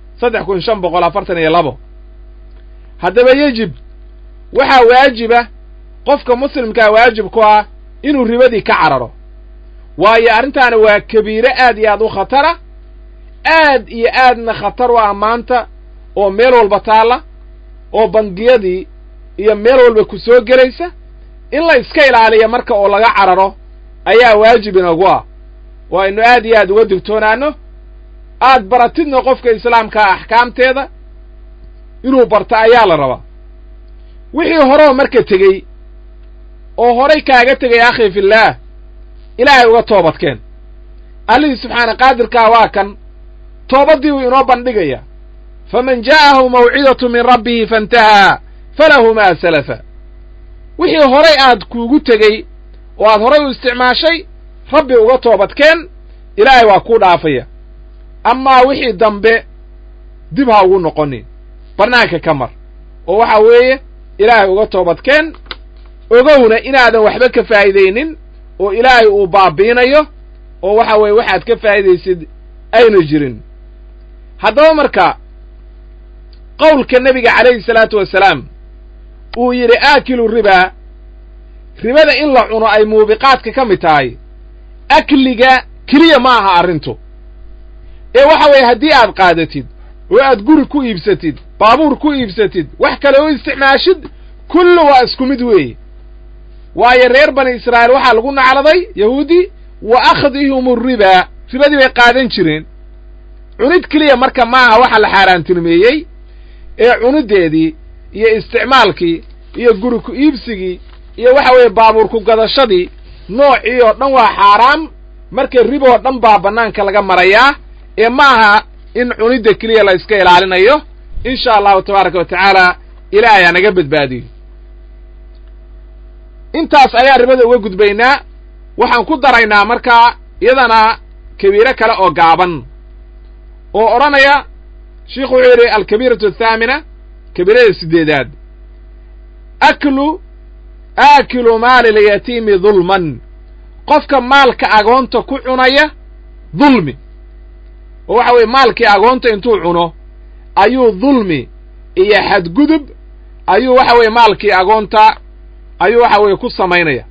3542 haddaba yejib waxaa waajiba qofka muslimkaa waajib ku ah inuu ribadii ka cararo waayo arrintaana waa kabiire aad iyo aad u khatara aad iyo aadna khatar u ah maanta oo meel walba taalla oo bangiyadii iyo meel walba ku soo gelaysa in la iska ilaaliya marka oo laga cararo ayaa waajib inagu ah waa inu aad iyo aad uga digtoonaano aad baratidna qofka islaamkaa axkaamteeda inuu barta ayaa la rabaa wixii horeo marka tegey oo horay kaaga tegay akhi fillaah ilaahay uga toobadkeen allihii subxaana qaadirkaa waa kan toobaddii uu inoo bandhigaya faman jaa'ahu mawcidatu min rabbihi faintahaa falahu maa salafa wixii horay aad kuugu tegey oo aad horay u isticmaashay rabbi uga toobadkeen ilaahay waa kuu dhaafaya amaa wixii dambe dib ha ugu noqonin bannaanka ka mar oo waxa weeye ilaahay uga toobadkeen ogowna inaadan waxba ka faa'iidaynin oo ilaahay uu baabiinayo oo waxa weeye waxaad ka faa'iidaysid ayna jirin haddaba marka qowlka nebiga calayhi salaatu wasalaam uu yidhi aakilu ribaa ribada in la cuno ay muubiqaadka ka mid tahay akliga keliya ma aha arrintu ee waxa weeye haddii aad qaadatid oo aad guri ku iibsatid baabuur ku iibsatid wax kale u isticmaashid kullu waa isku mid weeye waayo reer bani israa'iil waxaa lagu nacladay yahuudi wa akhdihum ribaa ribadii bay qaadan jireen cunid keliya marka ma aha waxa la xaaraantinimeeyey ee cunideedii iyo isticmaalkii iyo guri ku iibsigii iyo waxa weeye baabuur ku gadashadii noocii oo dhan waa xaaraam marka riboo dhan baa bannaanka laga marayaa ee ma aha in cunidda keliya la iska ilaalinayo insha allahu tabaaraka wa tacaala ilaahay aa naga badbaadiyo intaas ayaa ribada uga gudbaynaa waxaan ku daraynaa markaa iyadana kabiire kale oo gaaban oo odhanaya sheikhu wuxuu yidhi alkabiiratu athaamina kabiirada 8aad aakilu maali lyatiimi dulman qofka maalka agoonta ku cunaya dulmi oo waxa weeye maalkii agoonta intuu cuno ayuu dulmi iyo xadgudub ayuu waxa weeye maalkii agoonta ayuu waxa weeye ku samaynaya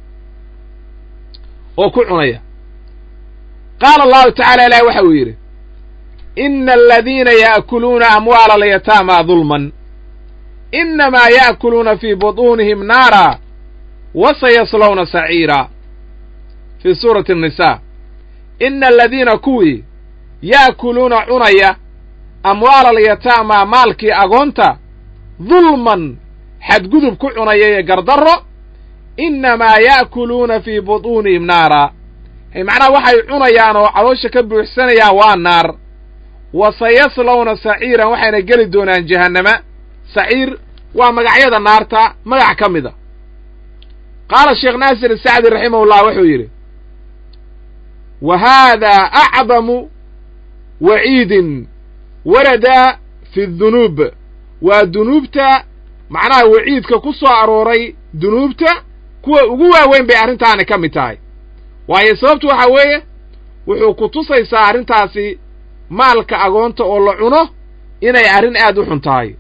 oo ku cunaya qaala allahu tacala ilahi waxa uu yidhi ina aladiina ya'kuluuna amwaala alyataama dulman inamaa ya'kuluuna fii buطuunihim naara wasayaslawna saciira fii suurati الnisaa ina aladiina kuwii ya'kuluuna cunaya amwaala alyataama maalkii agoonta dulman xadgudub ku cunaya iyo gardarro innamaa ya'kuluuna fii buطuunihim naara macnaha waxay cunayaan oo caloosha ka buuxsanayaan waa naar wa sayaslawna saciiran waxayna geli doonaan jahannama saciir waa magacyada naarta magac ka mida qaala sheekh naasir asacdi raximahullah wuxuu yidhi wa haadaa acdamu waciidin warada fi dunuub waa dunuubta macnaha waciidka ku soo arooray dunuubta kuwa ugu waaweyn bay arrintaani ka mid tahay waayo sababtu waxa weeye wuxuu ku tusaysaa arrintaasi maalka agoonta oo la cuno inay arrin aad u xun tahay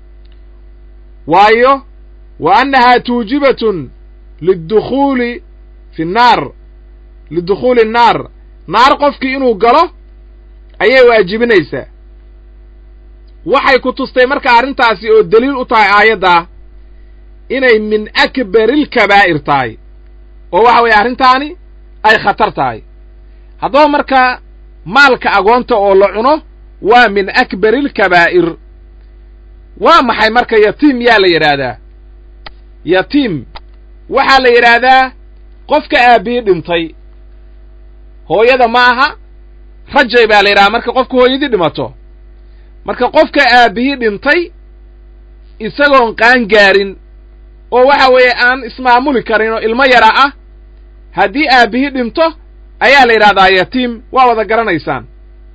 waayo wa annahaa tuujibatun lidukhuuli fi nnaar lidukhuuli annaar naar qofkii inuu galo ayay waajibinaysaa waxay ku tustay marka arrintaasi oo deliil u tahay aayaddaa inay min akbarilkabaa'ir tahay oo waxa weeye arrintaani ay khatar tahay haddaba marka maalka agoonta oo la cuno waa min akbarilkabaa'ir waa maxay marka yatiim yaa la yidhaahdaa yatiim waxaa la yidhaahdaa qofka aabbihii dhintay hooyada ma aha rajay baa la yidhahaa marka qofka hooyadii dhimato marka qofka aabbihii dhintay isagoon qaan gaarin oo waxa weeye aan ismaamuli karin oo ilmo yara ah haddii aabbihii dhinto ayaa la yidhahdaa yatiim waa wada garanaysaan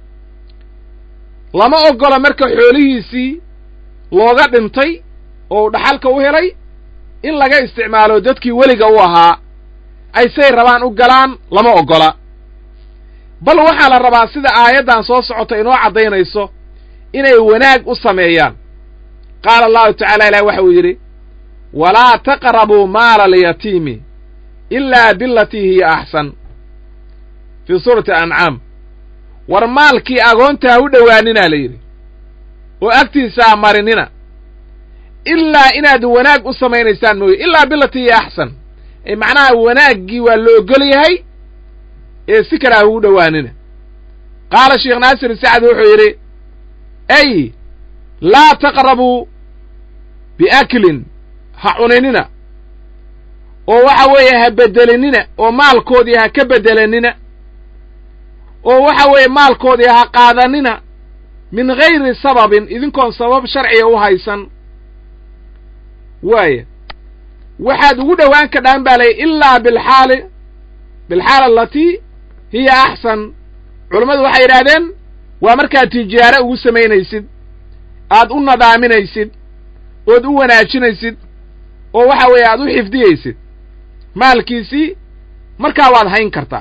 lama oggola marka xoolihiisii looga dhintay oo uu dhaxalka u helay in laga isticmaalo dadkii weliga u ahaa ay say rabaan u galaan lama oggola bal waxaa la rabaa sida aayaddan soo socota inoo caddaynayso inay wanaag u sameeyaan qaala allahu tacaala ilahi waxa uu yidhi walaa taqrabuu maala alyatiimi ilaa bilatii hiya axsan fii suurati ancaam war maalkii agoonta ha u dhowaaninaa la yidhi oo agtiisa ha marinina ilaa inaad wanaag u samaynaysaan mooye ilaa bilatii hiya axsan ee macnaha wanaaggii waa la ogol yahay ee si kale ha ugu dhowaanina qaala sheekh naasir sacd wuxuu yidhi ay laa taqrabuu biaklin ha cuninina oo waxa weeye ha beddelinina oo maalkoodii ha ka beddelanina oo waxa weeye maalkoodii ha qaadanina min gayri sababin idinkoon sabab sharciga u haysan waaya waxaad ugu dhowaan kadhaan baa lay ilaa bilxaala alatii hiya axsan culammadu waxay yidhaahdeen waa markaad tijaare ugu samaynaysid aad u nadaaminaysid ood u wanaajinaysid oo waxa weeye aad u xifdiyaysid maalkiisii markaa waad hayn kartaa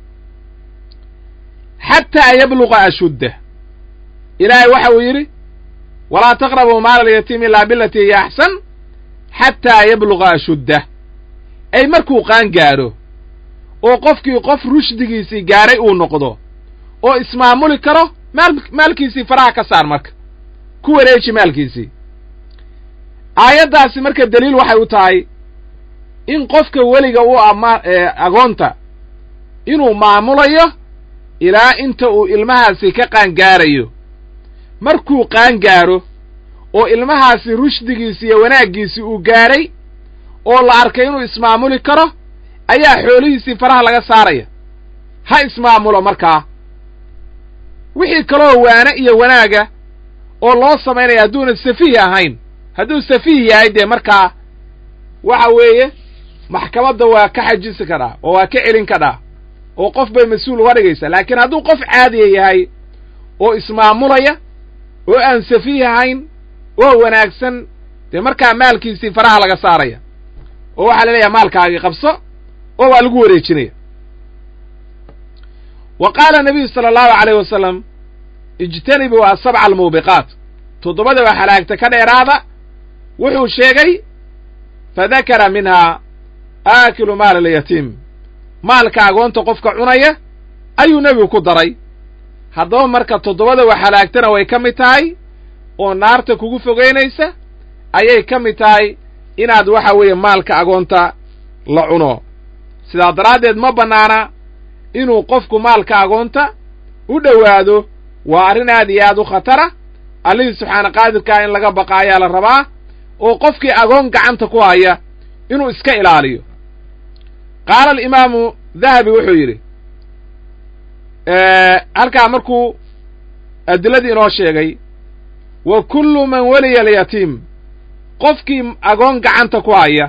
xataa yabluqa ashuddah ilaahay waxa uu yidhi walaa taqrabuu maala alyatiimi ilaa bilatii hiya axsan xataa yabluqa ashuddah ay markuu qaan gaadho oo qofkii qof rushdigiisii gaadhay uu noqdo oo ismaamuli karo maalkiisii faraha ka saar marka ku wareeji maalkiisii aayaddaasi marka daliil waxay u tahay in qofka weliga u agoonta inuu maamulayo ilaa inta uu ilmahaasi ka qaangaarayo markuu qaangaaro oo ilmahaasi rushdigiisi iyo wanaaggiisii uu gaadhay oo la arkay inuu ismaamuli karo ayaa xoolihiisii faraha laga saaraya ha ismaamulo markaa wixii kaloo waane iyo wanaaga oo loo samaynaya hadduuna safiih ahayn hadduu safiih yahay dee markaa waxa weeye maxkamadda waa ka xajisi kadhaa oo waa ka celin kadhaa oo qof bay mas-uul uga dhigaysaa laakiin hadduu qof caadiya yahay oo ismaamulaya oo aan safiih ahayn oo wanaagsan dee markaa maalkiisii faraha laga saaraya oo waxaa la leeyahay maalkaagii qabso oo waa lagu wareejinaya wa qaala nabiyu sala allahu calayh wasalam ijtanibuu asabca almuubiqaat toddobadaba halaagta ka dheeraada wuxuu sheegay fadakara minhaa aakilu maala alyatiim maalka agoonta qofka cunaya ayuu nebigu ku daray haddaba marka toddobadaba halaagtana way ka mid tahay oo naarta kugu fogeynaysa ayay ka mid tahay inaad waxa weeye maalka agoonta la cuno sidaa daraaddeed ma bannaana inuu qofku maalka agoonta u dhowaado waa arrin aad iyo aad u khatara allihii subxaana qaadirkaa in laga baqa ayaa la rabaa oo qofkii agoon gacanta ku haya inuu iska ilaaliyo qaala alimaamu dahabi wuxuu yidhi halkaa markuu adiladii inoo sheegay wa kullu man waliya alyatiim qofkii agoon gacanta ku haya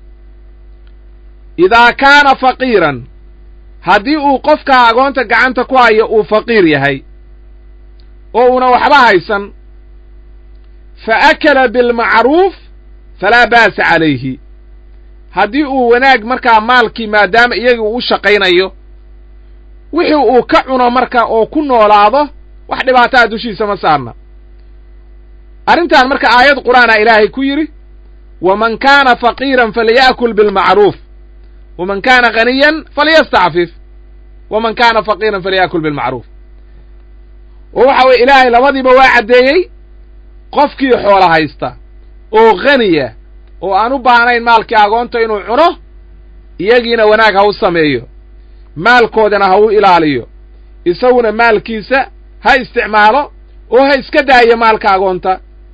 idaa kaana faqiiran haddii uu qofkaa agoonta gacanta ku haya uu faqiir yahay oo una waxba haysan fa akala bilmacruuf falaa ba'sa calayhi haddii uu wanaag markaa maalkii maadaama iyagii uu u shaqaynayo wixii uu ka cuno marka oo ku noolaado wax dhibaataa dushiisa ma saarna arrintan marka aayad qur'aana ilaahay ku yidhi waman kaana faqiiran falya'kul bilmacruuf waman kaana ghaniyan falyastacfif waman kaana faqiiran falya'kul bilmacruuf oo waxa weeye ilaahay labadiiba waa caddeeyey qofkii xoola haysta oo khaniya oo aan u baahnayn maalkii agoonta inuu cuno iyagiina wanaag ha u sameeyo maalkoodana ha u ilaaliyo isaguna maalkiisa ha isticmaalo oo ha iska daayo maalka agoonta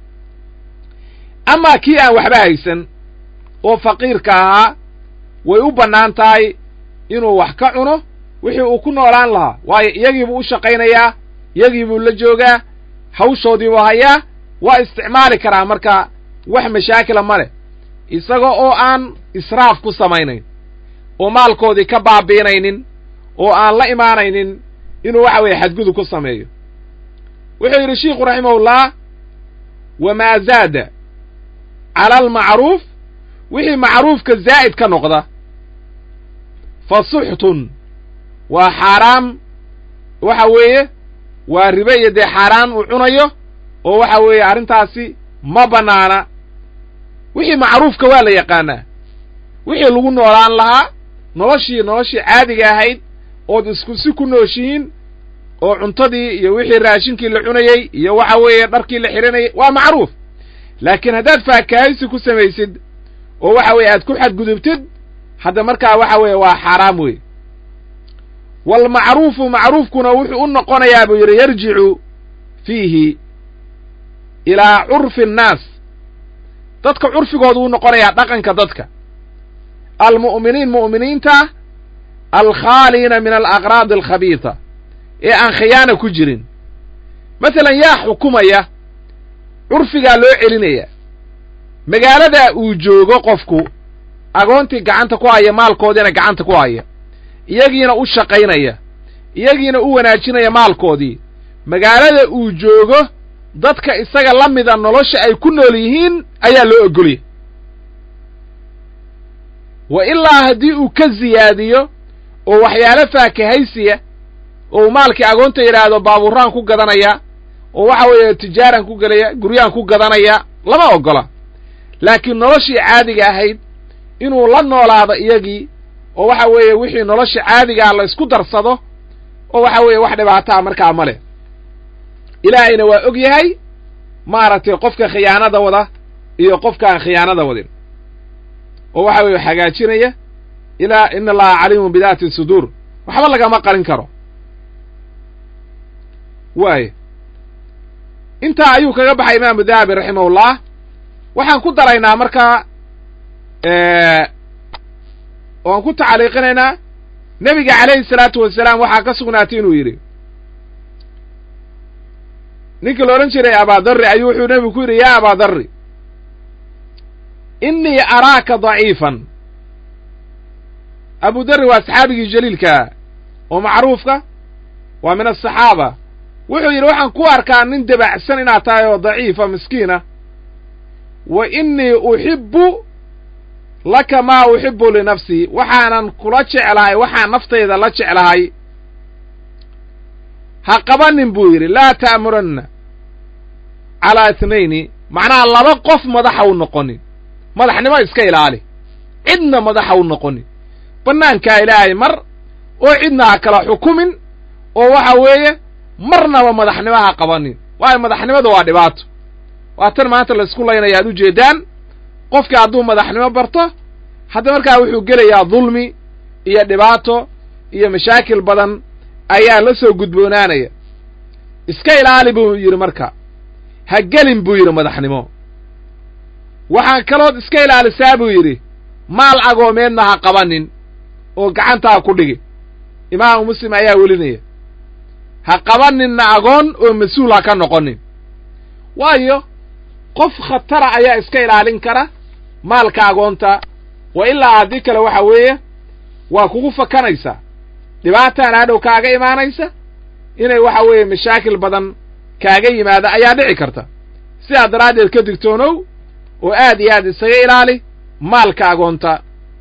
amaa kii aan waxba haysan oo faqiirka ahaa way u bannaan tahay inuu wax ka cuno wixii uu ku noolaan lahaa waayo iyagiibuu u shaqaynayaa iyagiibuu la joogaa hawshoodiibuu hayaa waa isticmaali karaa marka wax mashaakila ma leh isaga oo aan israaf ku samaynayn oo maalkoodii ka baabiinaynin oo aan la imaanaynin inuu waxa weeye xadgudub ku sameeyo wuxuu yidhi shiikhu raximahullah wamaa zaada cala almacruuf wixii macruufka zaa'id ka noqda fa suxtun waa xaaraam waxa weeye waa ribe iyo dee xaaraan uu cunayo oo waxa weeye arrintaasi ma bannaana. wixii macruufka waa la yaqaanaa, wixii lagu noolaan lahaa noloshii caadiga ahayd ood isku si ku nooshihiin oo cuntadii iyo wixii raashinkii la cunayey iyo waxa weeye dharkii la xihanayay waa macruuf. laakiin haddaad faakahaysi ku samaysid oo waxa weeye aad ku xadgudubtid, hadda markaa waxa weeye waa xaaraam wey. waalmacruufu macruufkuna wuxuu u noqonayaa buu yidhi yarjicu fiihi ilaa curfi annaas, dadka curfigooda u noqonayaa dhaqanka dadka, almu'miniin mu'miniinta alkhaaliina min alaqraad alkhabiita ee aan khiyaana ku jirin. masalan yaa xukumaya, curfigaa loo celinaya. magaaladaa uu joogo qofku agoontii gacanta ku haya, maalkoodiina gacanta ku haya, iyagiina u shaqaynaya, iyagiina u wanaajinaya maalkoodii. magaalada uu joogo dadka isaga la mida nolosha ay ku nool yihiin ayaa loo ogolya. wa ilaa haddii uu ka siyaadiyo oo waxyaalo faakahaysiya oo maalkii agoonta yidhaahdo baabuuraan ku gadanaya oo waxa weeye tijaaraan ku gelaya, guryaan ku gadanaya, lama oggola. laakiin noloshii caadiga ahayd inuu la noolaado iyagii oo waxa weeye wixii nolosha caadigaa la isku darsado oo waxa weeye wax dhibaataa markaa ma leh. ilaahayna waa og yahay maaragtay qofka khiyaanada wada iyo qofka aan khiyaanada wadin, oo waxa weeye hagaajinaya. ina allaha caliimun bidaati suduur, waxba lagama qarin karo. waayo intaa ayuu kaga baxay imaamu dahabi raximahullah. waxaan ku daraynaa markaa waan ku tacliiqinaynaa nebiga calayhi salaatu wasalaam waxaa ka sugnaatay inuu yidhi, ninkii la odhan jiray abaadarri ayuu wuxuu nebigu ku yidhi, yaa abaadarri innii araaka daciifan. abu darri waa saxaabigii jaliilkaa oo macruufka, waa min asaxaaba. wuxuu yidhi waxaan ku arkaa nin dabacsan inaad tahay oo daciifa miskiina, wa innii uxibbu laka maa uxibbu linafsii, waxaanan kula jeclahay waxaan naftayda la jeclahay. ha qabanin buu yidhi, laa ta'muranna calaa itnayni, macnaha laba qof madaxa u noqonin, madaxnimo iska ilaali, cidna madaxa u noqonin, bannaankaa ilaahay mar oo cidna ha kala xukumin, oo waxa weeye marnaba madaxnimo ha qabanin. waayo madaxnimadu waa dhibaato, waa tan maanta la isku laynaya ad ujeedaan. qofkii hadduu madaxnimo barto hadda markaa wuxuu gelayaa dulmi iyo dhibaato iyo mashaakil badan ayaa la soo gudboonaanaya. iska ilaali buu yidhi, marka ha gelin buu yidhi madaxnimo. waxaan kalood iska ilaalisaa buu yidhi maal agoomeedna ha qabanin oo gacanta ha ku dhigi. imaamu muslim ayaa welinaya, ha qabaninna agoon oo mas-uul ha ka noqonin. waayo qof khatara ayaa iska ilaalin kara maalka agoonta, wa ilaa haddii kale waxa weeye waa kugu fakanaysaa, dhibaataan hadhow kaaga imaanaysa, inay waxa weeye mashaakil badan kaaga yimaada ayaa dhici karta. sidaa daraaddeed ka digtoonow oo aad iyo aad isaga ilaali maalka agoonta.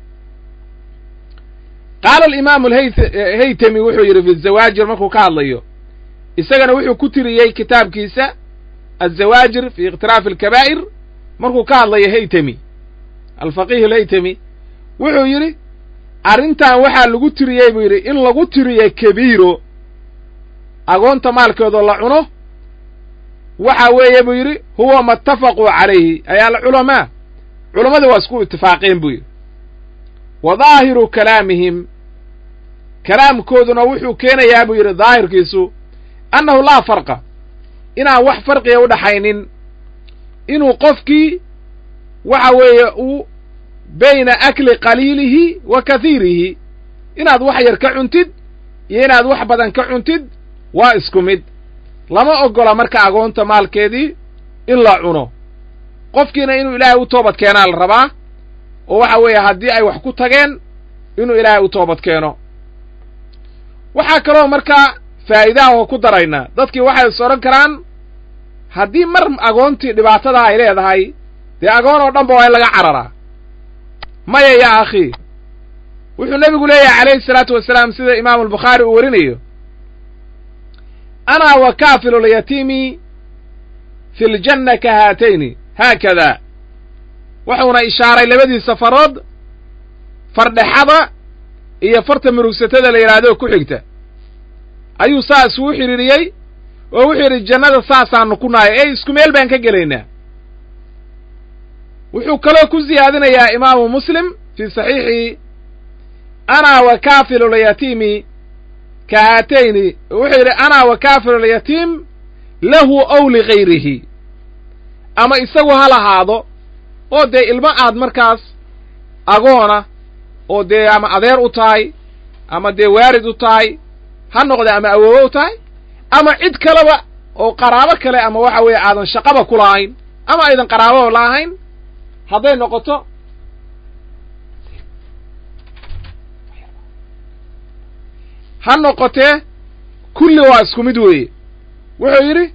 qaala alimaamu haytami wuxuu yidhi fi zawaajir markuu ka hadlayo, isagana wuxuu ku tiriyey kitaabkiisa azawaajir fi ikhtiraafi alkabaa'ir markuu ka hadlayo haytami, alfaqiih alhaytami wuxuu yidhi arrintan waxaa lagu tiriyey buu yidhi in lagu tiriyo kabiiro, agoonta maalkeedoo la cuno. waxa weeye buu yidhi huwa matafaquu calayhi, ayaa alculamaa culammada waa isku itifaaqeen buu yidhi. wa daahiru kalaamihim, kalaamkooduna wuxuu keenayaa buu yidhi daahirkiisu annahu laa farqa, inaan wax farqiga u dhaxaynin, inuu qofkii waxa weeye uu bayna akli qaliilihi wa kahiirihi, inaad wax yar ka cuntid iyo inaad wax badan ka cuntid waa isku mid. lama oggola marka agoonta maalkeedii in la cuno. qofkiina inuu ilaahay u toobad keenaa la rabaa, oo waxa weeye haddii ay wax ku tageen inuu ilaahay u toobad keeno. waxaa kaloo markaa faa'iidaha oo ku daraynaa, dadkii waxay is odhan karaan haddii mar agoontii dhibaatadaa ay leedahay dee agoon oo dhanba waa in laga cararaa. maya yaa akhii, wuxuu nebigu leeyahay calayhi salaatu wasalaam sida imaamu albukhaari uu warinayo, ana wa kaafilu lyatiimi fi ljanna ka haatayni haakada wuxuuna ishaaray labadiisa farood fardhexada iyo farta murugsatada la yidhaahdo ku xigta ayuu saas u xidhiiriyey oo wuxuu yidhi jannada saasaanu ku nahay ee isku meel baan ka gelaynaa wuxuu kaloo ku siyaadinayaa imaamu muslim fii saxiixi ana wa kaafilu lyatiimi ka haatayni wuxuu yidhi ana wa kaafilu lyatiim lahu ow ligayrihi ama isagu ha lahaado oo dee ilmo aad markaas agoona oo dee ama adeer u tahay ama dee waarid u tahay ha noqda ama awoowo u tahay ama cid kaleba oo qaraabo kale ama waxa weeye aadan shaqaba ku lahayn ama aydan qaraababa laahayn hadday noqoto ha noqotee kulli waa isku mid weeye wuxuu yidhi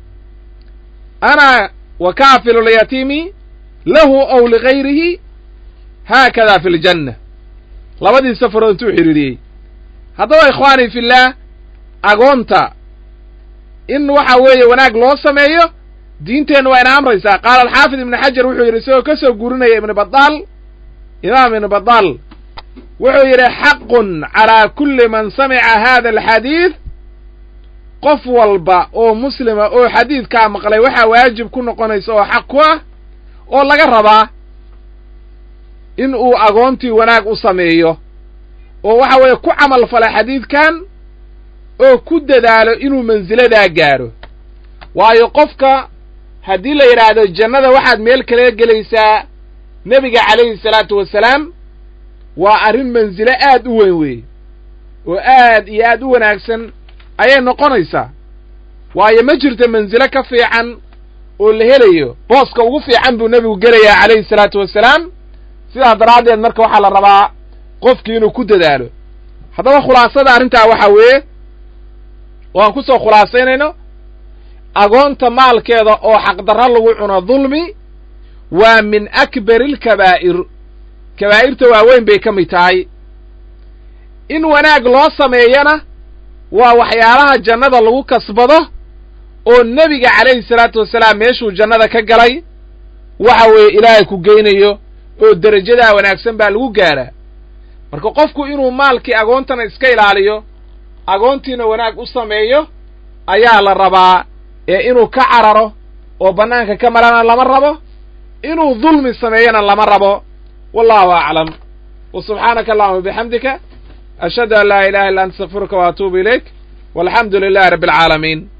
ana wa kaafilu lyatiimi lahu ow ligayrihi haakada fi ljanna labadiisa farood intuu xidhiiriyey haddaba ikhwaanii fillaah agoonta in waxa weeye wanaag loo sameeyo diinteenna waa ina amraysaa qaala alxaafid ibnu xajar wuxuu yidhi isagoo ka soo guurinaya imaam ibnu badaal wuxuu yidhi xaqun calaa kulli man samica hada alxadiid qof walba oo muslima oo xadiidkaa maqlay waxaa waajib ku noqonaysa oo xaq ku ah oo laga rabaa in uu agoontii wanaag u sameeyo oo waxa weeye ku camal fala xadiidkan oo ku dadaalo inuu mansiladaa gaaro waayo qofka haddii la yidhaahdo jannada waxaad meel kala gelaysaa nebiga calayhi salaatu wasalaam waa arrin mansilo aad u weyn weeye oo aad iyo aad u wanaagsan ayay noqonaysaa waayo ma jirto mansilo ka fiican oo la helayo booska ugu fiican buu nebigu gelayaa calayhi salaatu wasalaam sidaa daraaddeed marka waxaa la rabaa qofkii inuu ku dadaalo haddaba khulaasada arrintaa waxaa weeye oo aan ku soo khulaasaynayno agoonta maalkeeda oo xaqdarro lagu cuno dulmi waa min akbari alkabaa'ir kabaa'irta waaweyn bay ka mid tahay in wanaag loo sameeyana waa waxyaalaha jannada lagu kasbado oo nebiga calayhi salaatu wasalaam meeshuu jannada ka galay waxa weeye ilaahay ku geynayo oo derajadaa wanaagsan baa lagu gaaraa marka qofku inuu maalkii agoontana iska ilaaliyo agoontiina wanaag u sameeyo ayaa la rabaa ee inuu ka cararo oo bannaanka ka marana lama rabo inuu dulmi sameeyana lama rabo wallahu aclam wa subxaanaka allahuma bixamdika ashhadu an laa ilaha illa anta astaghfiruka wa atuubu ilayk walxamdu lilahi rabbi alcaalamiin